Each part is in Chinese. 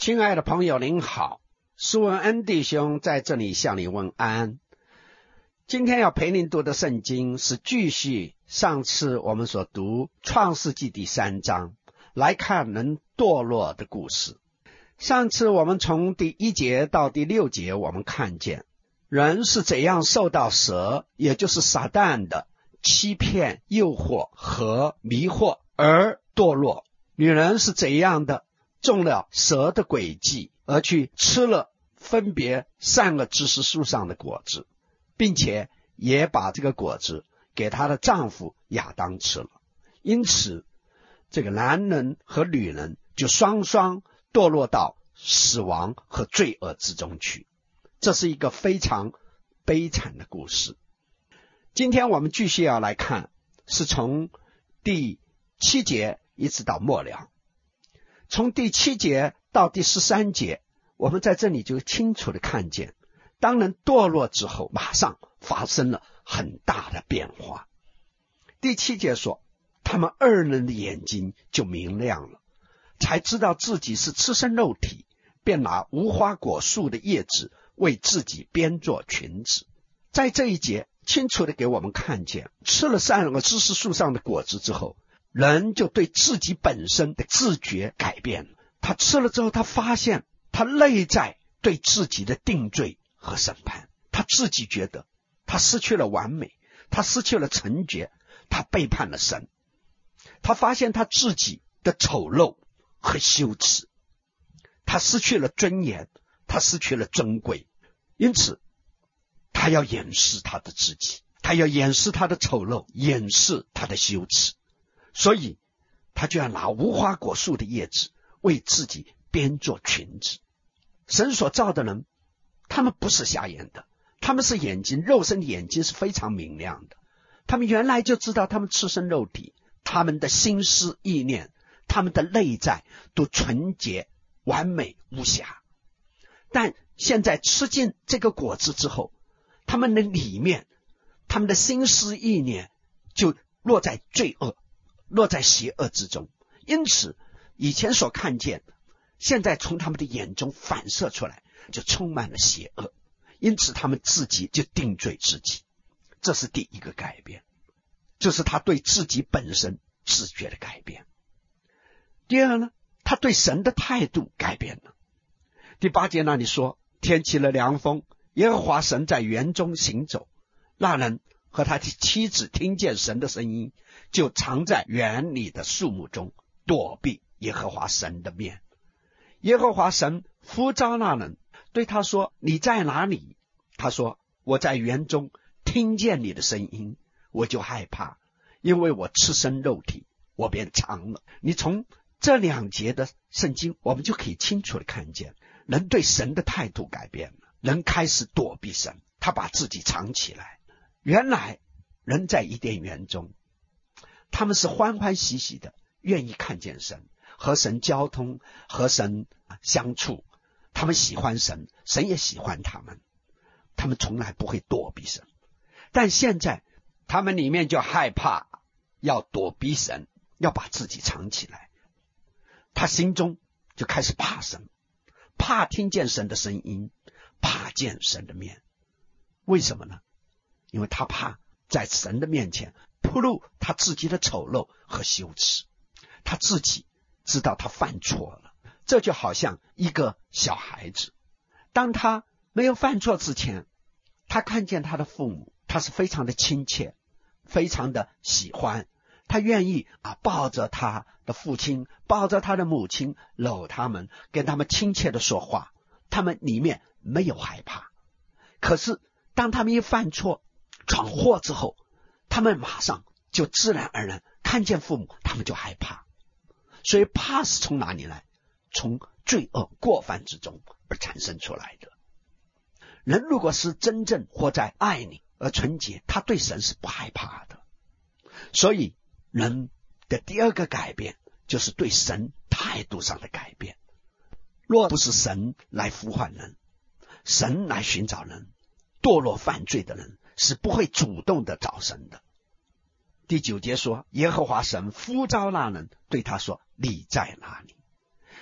亲爱的朋友您好，施文恩弟兄在这里向你问安。今天要陪您读的圣经是继续上次我们所读创世纪第3章，来看人堕落的故事。上次我们从第1节到第6节，我们看见人是怎样受到蛇，也就是撒旦的欺骗、诱惑和迷惑而堕落。女人是怎样的中了蛇的诡计，而去吃了分别善恶知识树上的果子，并且也把这个果子给她的丈夫亚当吃了。因此这个男人和女人就双双堕落到死亡和罪恶之中去。这是一个非常悲惨的故事。今天我们继续要来看，是从第7节一直到末了。从第7节到第13节，我们在这里就清楚的看见，当人堕落之后，马上发生了很大的变化。第7节说，他们二人的眼睛就明亮了，才知道自己是赤身肉体，便拿无花果树的叶子为自己编做裙子。在这一节清楚的给我们看见，吃了善恶知识树上的果子之后，人就对自己本身的自觉改变了。他吃了之后，他发现他内在对自己的定罪和审判，他自己觉得他失去了完美，他失去了纯洁，他背叛了神，他发现他自己的丑陋和羞耻，他失去了尊严，他失去了尊贵。因此他要掩饰他的自己，他要掩饰他的丑陋，掩饰他的羞耻，所以他就要拿无花果树的叶子为自己编做裙子。神所造的人，他们不是瞎眼的，他们是眼睛，肉身的眼睛是非常明亮的。他们原来就知道他们赤身肉体，他们的心思意念，他们的内在都纯洁完美无瑕。但现在吃进这个果子之后，他们的里面，他们的心思意念就落在罪恶，落在邪恶之中。因此以前所看见，现在从他们的眼中反射出来，就充满了邪恶。因此他们自己就定罪自己。这是第一个改变，就是他对自己本身自觉的改变。第二呢，他对神的态度改变了。第8节那里说，天起了凉风，耶和华神在园中行走，那人和他的妻子听见神的声音，就藏在园里的树木中，躲避耶和华神的面。耶和华神呼召那人，对他说，你在哪里？他说，我在园中，听见你的声音，我就害怕，因为我赤身肉体，我便藏了。你从这2节的圣经，我们就可以清楚的看见，人对神的态度改变了，人开始躲避神，他把自己藏起来。原来人在伊甸园中，他们是欢欢喜喜的，愿意看见神，和神交通，和神相处，他们喜欢神，神也喜欢他们，他们从来不会躲避神。但现在他们里面就害怕，要躲避神，要把自己藏起来。他心中就开始怕神，怕听见神的声音，怕见神的面。为什么呢？因为他怕在神的面前暴露他自己的丑陋和羞耻，他自己知道他犯错了。这就好像一个小孩子，当他没有犯错之前，他看见他的父母，他是非常的亲切，非常的喜欢，他愿意抱着他的父亲，抱着他的母亲，搂他们，跟他们亲切的说话，他们里面没有害怕。可是当他们一犯错闯祸之后，他们马上就自然而然看见父母，他们就害怕。所以怕是从哪里来？从罪恶过犯之中而产生出来的。人如果是真正活在爱里而纯洁，他对神是不害怕的。所以人的第2个改变，就是对神态度上的改变。若不是神来呼唤人，神来寻找人，堕落犯罪的人是不会主动的找神的。第9节说，耶和华神呼召那人，对他说，你在哪里？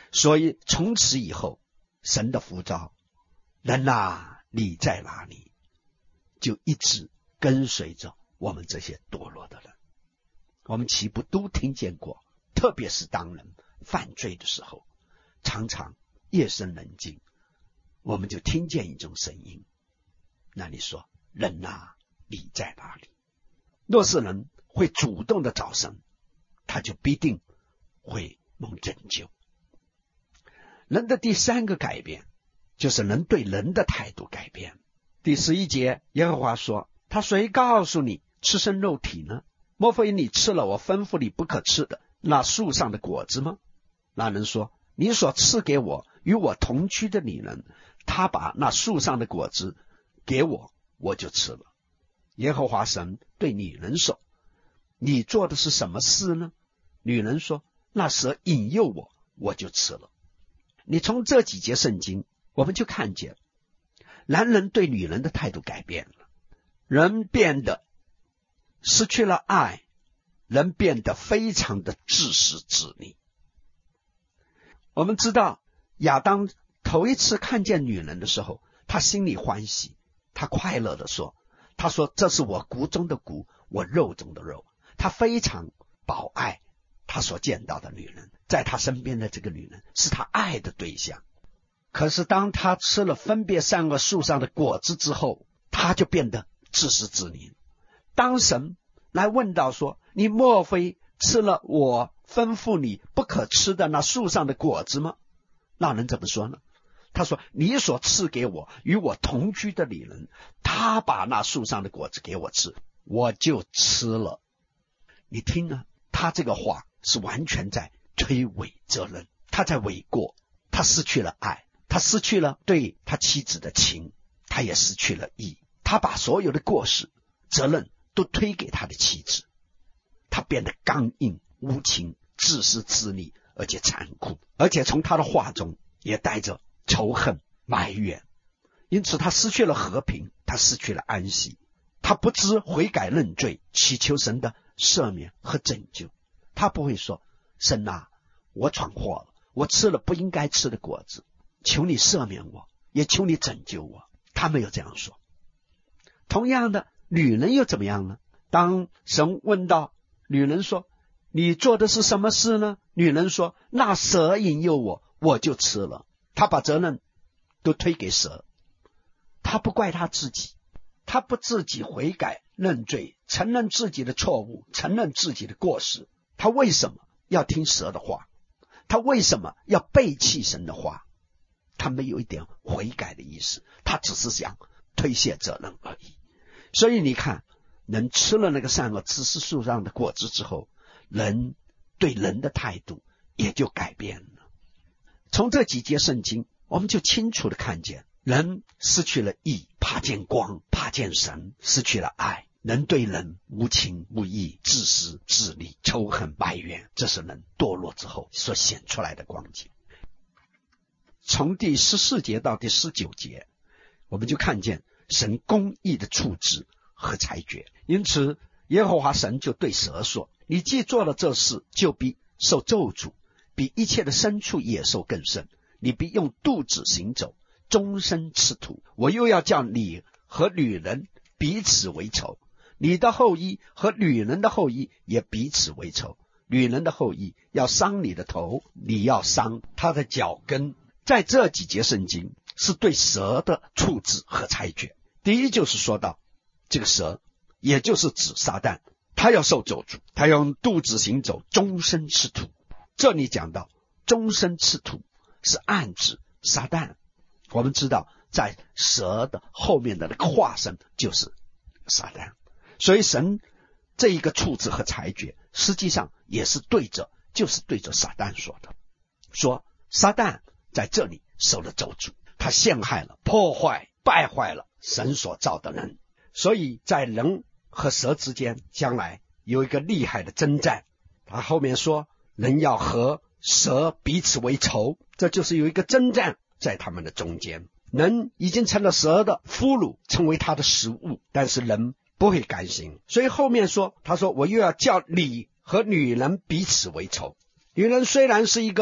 所以从此以后，神的呼召，人啊，你在哪里，就一直跟随着我们这些堕落的人。我们岂不都听见过？特别是当人犯罪的时候，常常夜深人静，我们就听见一种声音。那你说，人啊，你在哪里？若是人会主动的找神，他就必定会蒙拯救。人的第三个改变，就是人对人的态度改变。第11节，耶和华说，他谁告诉你吃生肉体呢？莫非你吃了我吩咐你不可吃的那树上的果子吗？那人说，你所赐给我与我同居的女人，她把那树上的果子给我，我就吃了。耶和华神对女人说，你做的是什么事呢？女人说，那蛇引诱我，我就吃了。你从这几节圣经，我们就看见男人对女人的态度改变了，人变得失去了爱，人变得非常的自私自利。我们知道亚当头一次看见女人的时候，他心里欢喜，他快乐的说，他说，这是我骨中的骨，我肉中的肉。他非常宝爱他所见到的女人，在他身边的这个女人是他爱的对象。可是当他吃了分别善恶树上的果子之后，他就变得自私自利。当神来问到说，你莫非吃了我吩咐你不可吃的那树上的果子吗？那人怎么说呢？他说，你所赐给我与我同居的女人，他把那树上的果子给我吃，我就吃了。你听啊，他这个话是完全在推诿责任，他在诿过，他失去了爱，他失去了对他妻子的情，他也失去了义，他把所有的过失责任都推给他的妻子，他变得刚硬无情，自私自利，而且残酷，而且从他的话中也带着仇恨埋怨。因此他失去了和平，他失去了安息，他不知悔改认罪，祈求神的赦免和拯救。他不会说，神啊，我闯祸了，我吃了不应该吃的果子，求你赦免我，也求你拯救我。他没有这样说。同样的，女人又怎么样呢？当神问到女人说，你做的是什么事呢？女人说，那蛇引诱我，我就吃了。她把责任都推给蛇，她不怪她自己，她不自己悔改认罪，承认自己的错误，承认自己的过失。她为什么要听蛇的话？她为什么要背弃神的话？她没有一点悔改的意思，她只是想推卸责任而已。所以你看，人吃了那个善恶知识树上的果子之后，人对人的态度也就改变了。从这几节圣经，我们就清楚的看见，人失去了义，怕见光，怕见神，失去了爱，人对人无情无义，自私自利，仇恨埋怨，这是人堕落之后所显出来的光景。从第14节到第19节，我们就看见神公义的处置和裁决。因此耶和华神就对蛇说，你既做了这事，就必受咒诅，比一切的牲畜野兽更甚，你必用肚子行走，终身吃土。我又要叫你和女人彼此为仇，你的后裔和女人的后裔也彼此为仇。女人的后裔要伤你的头，你要伤他的脚跟。在这几节圣经是对蛇的处置和裁决。第一就是说到这个蛇，也就是指撒旦，他要受咒诅，他用肚子行走，终身吃土。这里讲到终身吃土是暗指撒旦。我们知道在蛇的后面的那个化身就是撒旦，所以神这一个处置和裁决实际上也是就是对着撒旦说的，说撒旦在这里受了咒诅，他陷害了，破坏，败坏了神所造的人。所以在人和蛇之间将来有一个厉害的征战。他后面说人要和蛇彼此为仇，这就是有一个征战在他们的中间。人已经成了蛇的俘虏，成为他的食物，但是人不会甘心，所以后面说，他说我又要叫你和女人彼此为仇。女人虽然是一个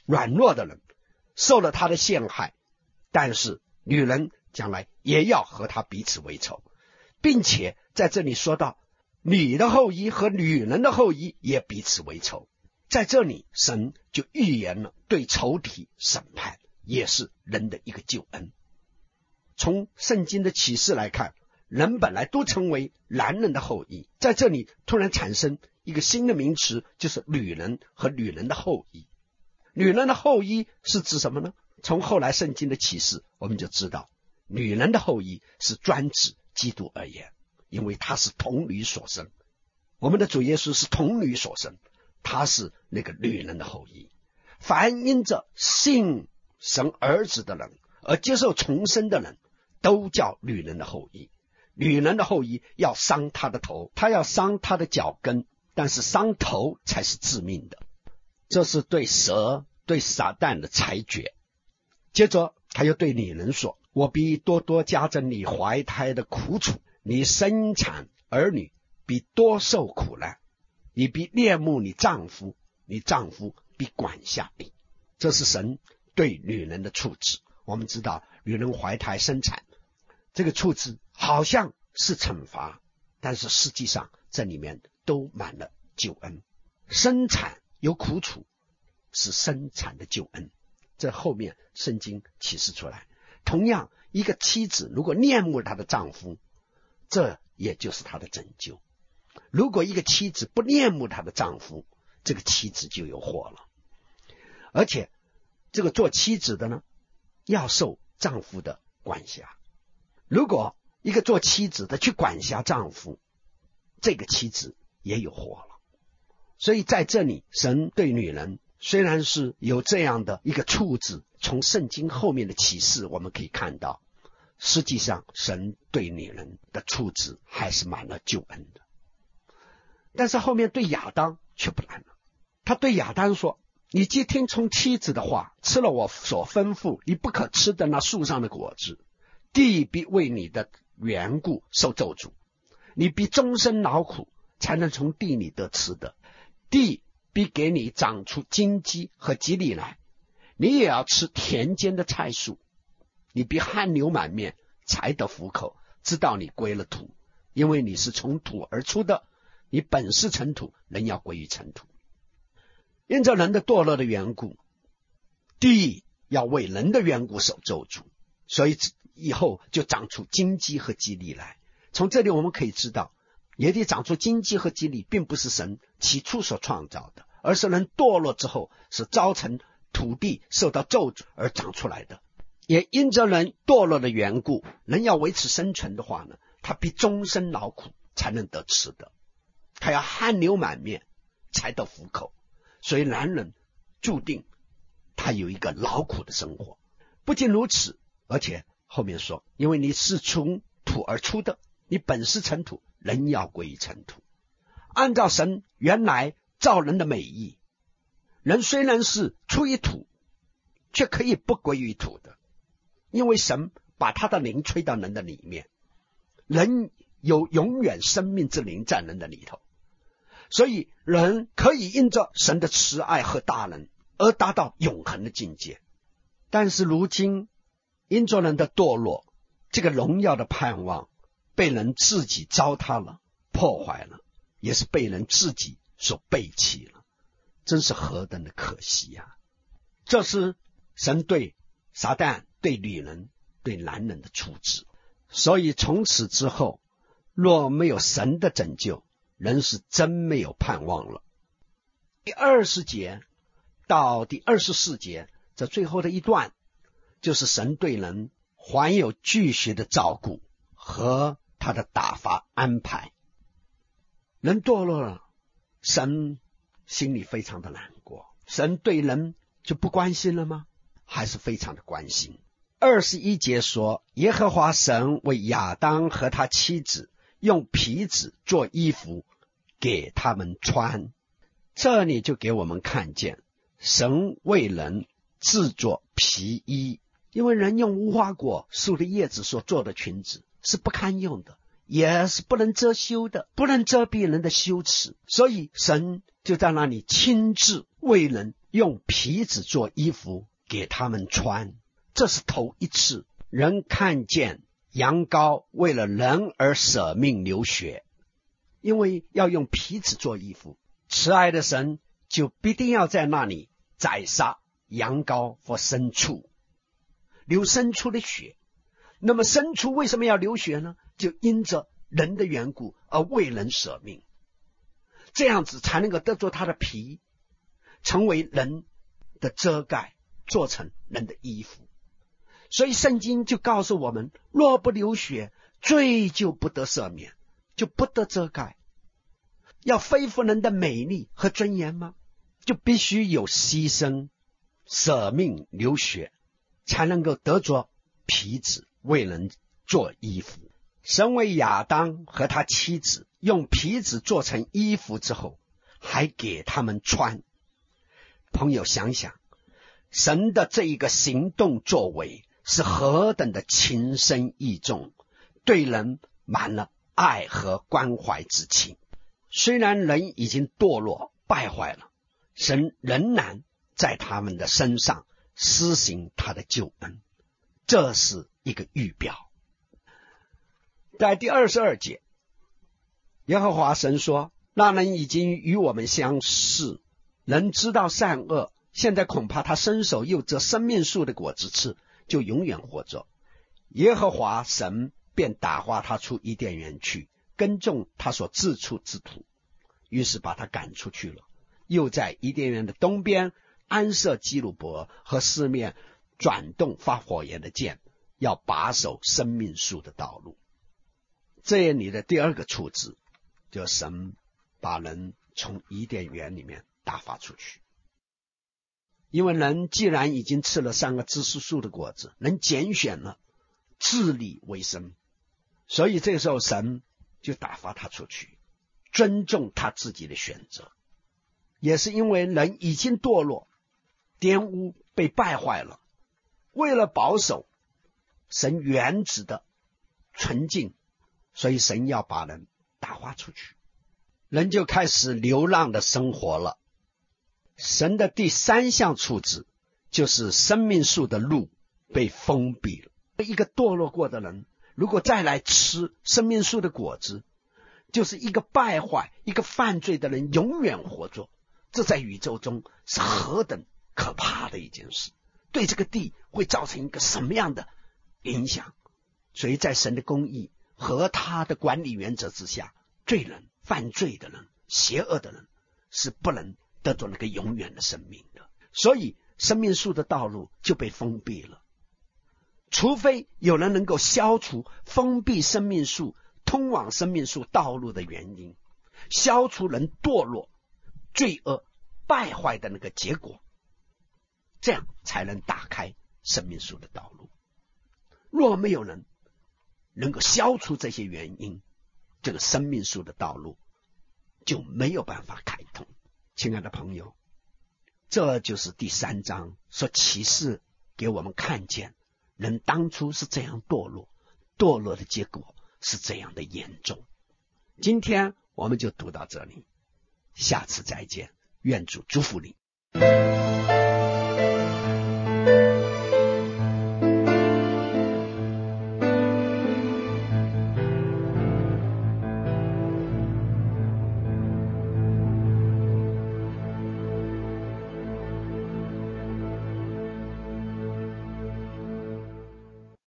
软弱的人，受了他的陷害，但是女人将来也要和他彼此为仇，并且在这里说到你的后裔和女人的后裔也彼此为仇。在这里神就预言了对仇敌审判，也是人的一个救恩。从圣经的启示来看，人本来都称为男人的后裔，在这里突然产生一个新的名词，就是女人和女人的后裔。女人的后裔是指什么呢？从后来圣经的启示我们就知道，女人的后裔是专指基督而言，因为他是童女所生。我们的主耶稣是童女所生，他是那个女人的后裔。凡因着信神儿子的人而接受重生的人，都叫女人的后裔。女人的后裔要伤他的头，他要伤他的脚跟，但是伤头才是致命的。这是对蛇对撒旦的裁决。接着他又对女人说，我必多多加增你怀胎的苦楚，你生产儿女必多受苦难，你必恋慕你丈夫，你丈夫必管辖你。这是神对女人的处置。我们知道女人怀胎生产，这个处置好像是惩罚，但是实际上这里面都满了救恩。生产有苦楚，是生产的救恩，这后面圣经启示出来。同样，一个妻子如果恋慕她的丈夫，这也就是她的拯救。如果一个妻子不恋慕她的丈夫，这个妻子就有祸了。而且这个做妻子的呢，要受丈夫的管辖。如果一个做妻子的去管辖丈夫，这个妻子也有祸了。所以在这里神对女人虽然是有这样的一个处置，从圣经后面的启示我们可以看到，实际上神对女人的处置还是满了救恩的。但是后面对亚当却不然了。他对亚当说，你既听从妻子的话，吃了我所吩咐你不可吃的那树上的果子，地必为你的缘故受咒诅，你必终身劳苦，才能从地里得吃的。地必给你长出荆棘和蒺藜来，你也要吃田间的菜蔬，你必汗流满面，才得糊口，知道你归了土，因为你是从土而出的，你本是尘土，人要归于尘土。因着人的堕落的缘故，地要为人的缘故受咒诅，所以以后就长出荆棘和蒺藜来。从这里我们可以知道，野地长出荆棘和蒺藜并不是神起初所创造的，而是人堕落之后是造成土地受到咒诅而长出来的。也因着人堕落的缘故，人要维持生存的话呢，他必终身劳苦才能得吃的，他要汗流满面才得糊口。所以男人注定他有一个劳苦的生活。不仅如此，而且后面说，因为你是从土而出的，你本是尘土，人要归于尘土。按照神原来造人的美意，人虽然是出于土，却可以不归于土的，因为神把他的灵吹到人的里面，人有永远生命之灵在人的里头，所以人可以因着神的慈爱和大能而达到永恒的境界。但是如今因着人的堕落，这个荣耀的盼望被人自己糟蹋了，破坏了，也是被人自己所背弃了，真是何等的可惜啊！这是神对撒旦、对女人、对男人的处置。所以从此之后，若没有神的拯救，人是真没有盼望了。第20节到第24节，这最后的一段，就是神对人还有继续的照顾和他的打发安排。人堕落了，神心里非常的难过。神对人就不关心了吗？还是非常的关心。21节说，耶和华神为亚当和他妻子用皮子做衣服给他们穿。这里就给我们看见神为人制作皮衣，因为人用无花果树的叶子所做的裙子是不堪用的，也是不能遮羞的，不能遮蔽人的羞耻，所以神就在那里亲自为人用皮子做衣服给他们穿。这是头一次人看见羊羔为了人而舍命流血。因为要用皮子做衣服，慈爱的神就必定要在那里宰杀羊羔或牲畜，流牲畜的血。那么牲畜为什么要流血呢？就因着人的缘故而为人舍命，这样子才能够得着他的皮，成为人的遮盖，做成人的衣服。所以圣经就告诉我们，若不流血，罪就不得赦免，就不得遮盖。要恢复人的美丽和尊严吗？就必须有牺牲、舍命、流血，才能够得着皮子为人做衣服。神为亚当和他妻子用皮子做成衣服之后，还给他们穿。朋友想想，神的这一个行动作为是何等的情深意重，对人满了爱和关怀之情。虽然人已经堕落败坏了，神仍然在他们的身上施行他的救恩，这是一个预表。在第22节，耶和华神说，那人已经与我们相似，人知道善恶，现在恐怕他伸手又折生命树的果子吃，就永远活着。耶和华神便打发他出伊甸园去，耕种他所自处之土，于是把他赶出去了。又在伊甸园的东边安设基路伯和四面转动发火焰的箭，要把守生命树的道路。这里的第二个处置，就是神把人从伊甸园里面打发出去。因为人既然已经吃了3个知识树的果子，人拣选了自立为生，所以这时候神就打发他出去，尊重他自己的选择。也是因为人已经堕落玷污，被败坏了，为了保守神原旨的纯净，所以神要把人打发出去，人就开始流浪的生活了。神的第3项处置就是生命树的路被封闭了。一个堕落过的人如果再来吃生命树的果子，就是一个败坏、一个犯罪的人永远活着。这在宇宙中是何等可怕的一件事，对这个地会造成一个什么样的影响。所以在神的公义和他的管理原则之下，罪人、犯罪的人、邪恶的人是不能得到那个永远的生命的。所以生命树的道路就被封闭了，除非有人能够消除封闭生命树通往生命树道路的原因，消除人堕落、罪恶、败坏的那个结果，这样才能打开生命树的道路。若没有人能够消除这些原因，这个生命树的道路就没有办法开通。亲爱的朋友，这就是第3章所启示给我们看见，人当初是这样堕落，堕落的结果是这样的严重。今天我们就读到这里，下次再见，愿主祝福你。